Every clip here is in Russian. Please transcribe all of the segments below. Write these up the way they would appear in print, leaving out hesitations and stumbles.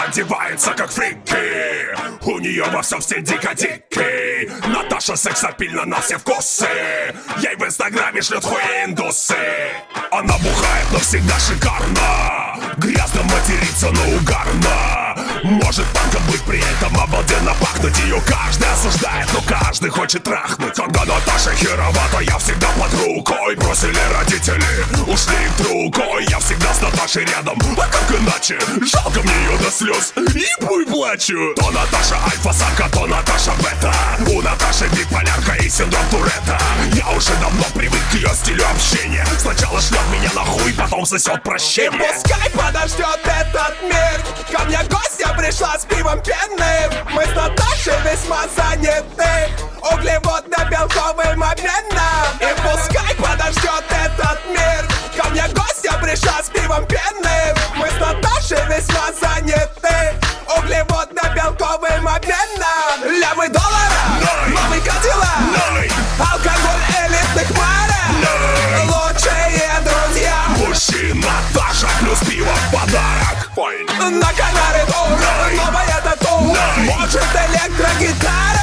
одевается как фрики. У нее во всем стиль дико-дикий. Наташа сексапильна на все вкусы. Ей в инстаграме шлют хуиндусы. Она бухает, но всегда шикарно. Грязно матерится, но угарно. Может панком быть, при этом обалденно пахнуть. Ее каждый осуждает, но каждый хочет трахнуть. Когда Наташа херовата, я всегда под рукой. Бросили родители, ушли другой. Я всегда с Наташей рядом, а как иначе? Жалко мне ее до слез, ебу и плачу. То Наташа альфа-самка, то Наташа бета. У Наташи биполярка и синдром Туретта. Я уже давно привык к ее стилю общения. Сначала шлет меня нахуй, потом сосет прощение. И пускай подождет этот мир. Ко мне гостья пришла с пивом пенным. Мы с Наташей весьма заняты углеводно-белковым обменом. И пускай подождет этот мир. Ко мне гостья пришла с пивом пенным. Мы с Наташей весьма заняты углеводно-белковым обменом. Лямы доллара, новый Кадиллак, алкоголь элитных марок, лучшие друзья. Мужчина, Наташа плюс пиво в подарок. На Канаре тур, новая тату, может электрогитара.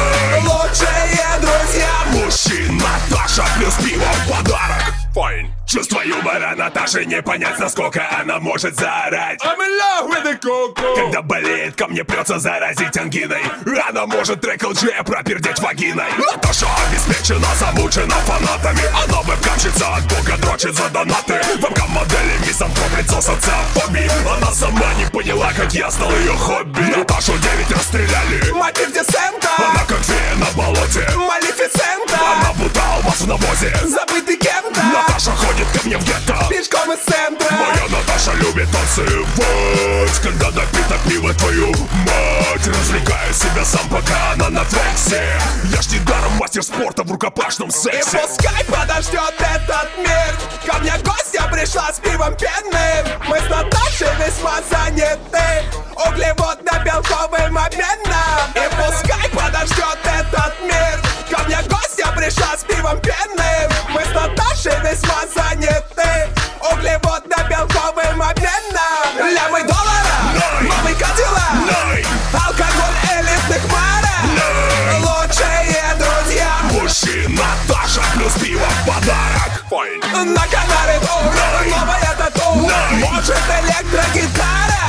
Лучшие друзья. Мужчина, Наташа плюс пиво в подарок. Чувство юмора Наташи не понять, насколько она может заорать. I'm in love with the coco. Когда болеет, ко мне прется заразить ангиной. Она может трек LG пропердеть вагиной. Наташа обеспечена, замучена фанатами. Она вебкамщица от бога, дрочит за донаты. Вебкам-модели, мизантроп, лицо социофобии. Она сама не поняла, как я стал ее хобби. Наташу 9 расстреляли. Мотив десента. Она как фея на болоте. Малефисента. Она будто алмаз в навозе. Забытый кем-то. Наташа ходит ко мне в гетто пешком из центра. Моя Наташа любит танцевать. Когда допито пиво, твою мать. Развлекаю себя сам, пока она на флексе. Я ж недаром мастер спорта в рукопашном И сексе. пускай подождет этот мир. Ко мне гостья пришла с пивом пенным. Мы с Наташей весьма заняты углеводно-белковым обменом. И пускай подождет этот мир. Ко мне гостья пришла с пивом пенным. Мы с Наташей весьма заняты углеводно-белковым обменом. Лямы доллара, новый Кадиллак, алкоголь элитных марок, лучшие друзья. Мужчина, Наташа плюс пиво в подарок. На Канаре тур, новая тату, может электрогитара.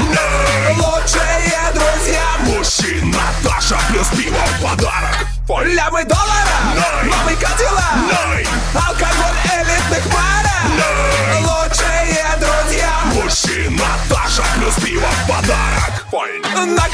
Лучшие друзья. Мужчина, Наташа плюс пиво в подарок. Лямы доллара, новый Кадиллак, алкоголь элитных марок, лучшие друзья. Мужчина, Наташа плюс пиво в подарок. На